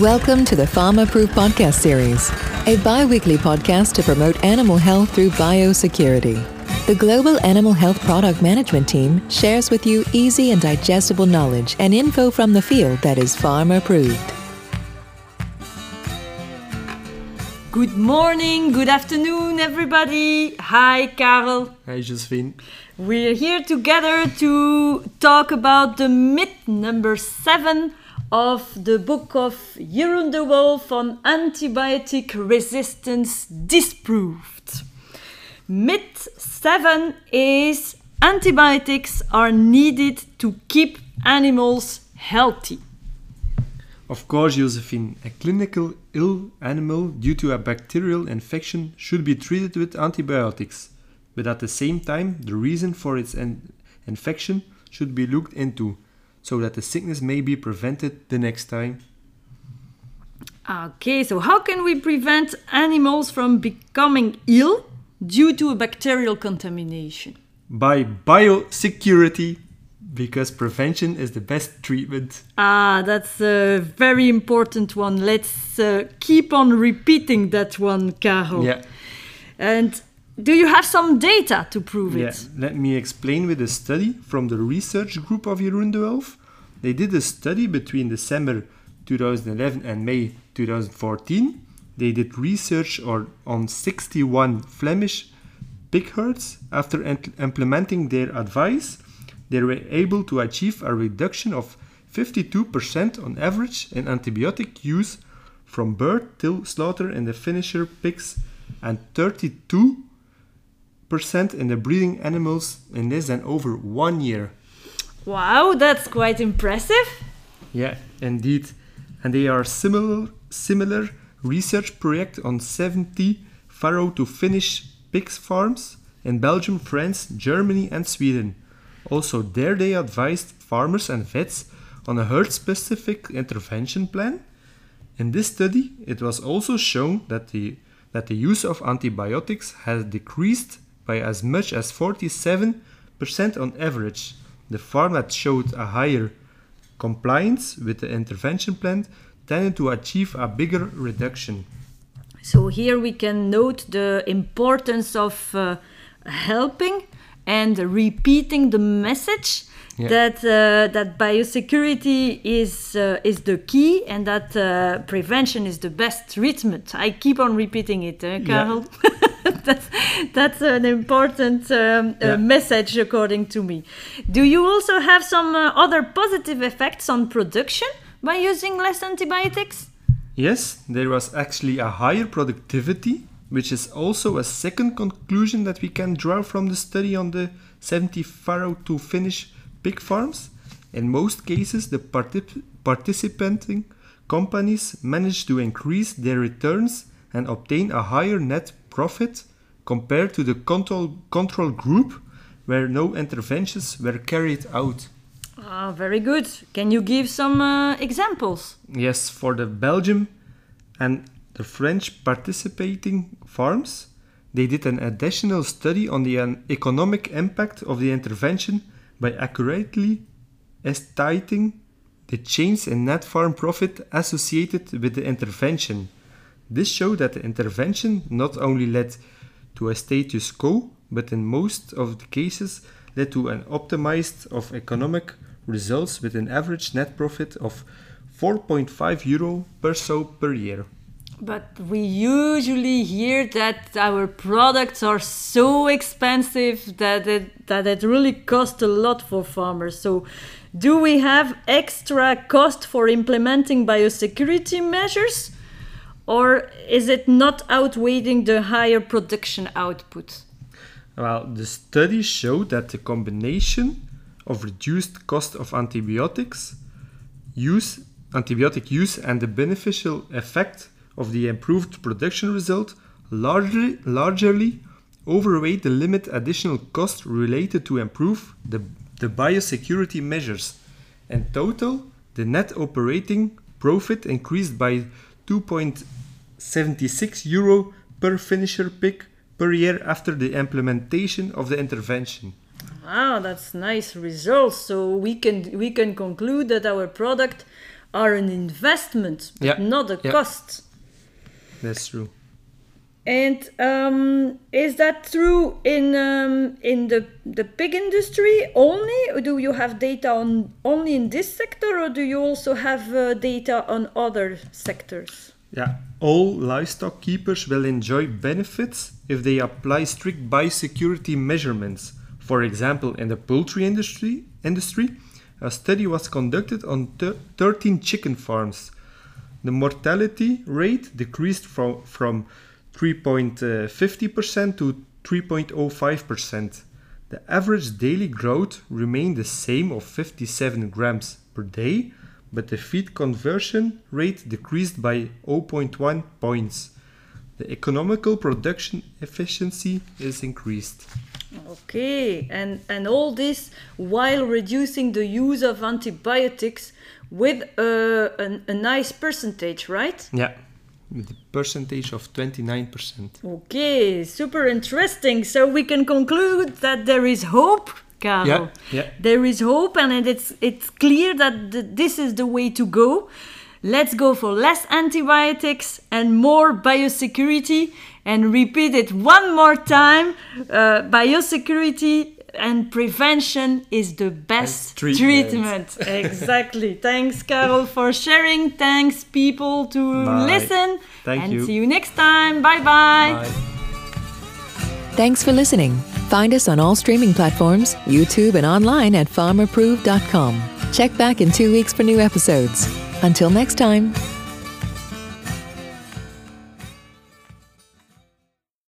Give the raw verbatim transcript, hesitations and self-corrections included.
Welcome to the Farmer Proof podcast series, a bi-weekly podcast to promote animal health through biosecurity. The Global Animal Health Product Management Team shares with you easy and digestible knowledge and info from the field that is farmer approved. Good morning, good afternoon, everybody. Hi, Karel. Hi, Josephine. We're here together to talk about the myth number seven of the book of Jeroen de Wolf on antibiotic resistance disproved. Myth seven is antibiotics are needed to keep animals healthy. Of course, Josephine, a clinical ill animal due to a bacterial infection should be treated with antibiotics, but at the same time, the reason for its in- infection should be looked into, so that the sickness may be prevented the next time. Okay, so how can we prevent animals from becoming ill due to a bacterial contamination? By biosecurity, because prevention is the best treatment. Ah, that's a very important one. Let's uh, keep on repeating that one, Karel. Yeah. And do you have some data to prove Yeah, it? let me explain with a study from the research group of Jeroen de Wolf. They did a study between December twenty eleven and May twenty fourteen. They did research or, on sixty-one Flemish pig herds. After ent- implementing their advice, they were able to achieve a reduction of fifty-two percent on average in antibiotic use from birth till slaughter in the finisher pigs and thirty-two percent in the breeding animals in less than over one year. Wow, that's quite impressive. Yeah, indeed. And they are similar similar research project on seventy farrow to finish pigs farms in Belgium, France, Germany and Sweden. Also there they advised farmers and vets on a herd-specific intervention plan. In this study, it was also shown that the that the use of antibiotics has decreased by as much as forty-seven percent on average. The farm that showed a higher compliance with the intervention plan tended to achieve a bigger reduction. So here we can note the importance of uh, helping and repeating the message Yeah. that uh, that biosecurity is uh, is the key and that uh, prevention is the best treatment. I keep on repeating it, eh, Karel? that's, that's an important um, Yeah. uh, message according to me. Do you also have some uh, other positive effects on production by using less antibiotics? Yes, there was actually a higher productivity, which is also a second conclusion that we can draw from the study on the seventy farrow to finish pig farms. In most cases, the partic- participating companies managed to increase their returns and obtain a higher net profit compared to the control, control group where no interventions were carried out. Ah, very good. Can you give some uh, examples? Yes, for the Belgium and the French participating farms, they did an additional study on the uh, economic impact of the intervention by accurately estimating the change in net farm profit associated with the intervention. This showed that the intervention not only led to a status quo, but in most of the cases led to an optimized of economic results with an average net profit of four point five euro per sow per year. But we usually hear that our products are so expensive that it, that it really costs a lot for farmers. So do we have extra cost for implementing biosecurity measures? Or is it not outweighing the higher production output? Well, the study showed that the combination of reduced cost of antibiotics use, antibiotic use and the beneficial effect of the improved production result largely, largely overweighed the limit additional cost related to improve the, the biosecurity measures. In total, the net operating profit increased by two point seven six euro per finisher pig per year after the implementation of the intervention. Wow, that's nice results. So we can we can conclude that our product are an investment, but Yeah. not a Yeah. cost. That's true. And um, is that true in um, in the the pig industry only? Or do you have data on only in this sector, or do you also have uh, data on other sectors? Yeah, all livestock keepers will enjoy benefits if they apply strict biosecurity measurements. For example, in the poultry industry, industry a study was conducted on thir- thirteen chicken farms. The mortality rate decreased from, from three point five zero percent to three point zero five percent. The average daily growth remained the same of fifty-seven grams per day, but the feed conversion rate decreased by zero point one points. The economical production efficiency is increased. Okay, and, and all this while reducing the use of antibiotics with a, a, a nice percentage, right? Yeah, with a percentage of twenty-nine percent. Okay, super interesting. So we can conclude that there is hope, Karel. Yeah, yeah. There is hope, and it's it's clear that th- this is the way to go. Let's go for less antibiotics and more biosecurity. And repeat it one more time. Uh, biosecurity and prevention is the best treatment. treatment. Exactly. Thanks, Karel, for sharing. Thanks, people, to Bye. listen. Thank and you. see you next time. Bye-bye. Bye. Thanks for listening. Find us on all streaming platforms, YouTube, and online at farm approved dot com. Check back in two weeks for new episodes. Until next time.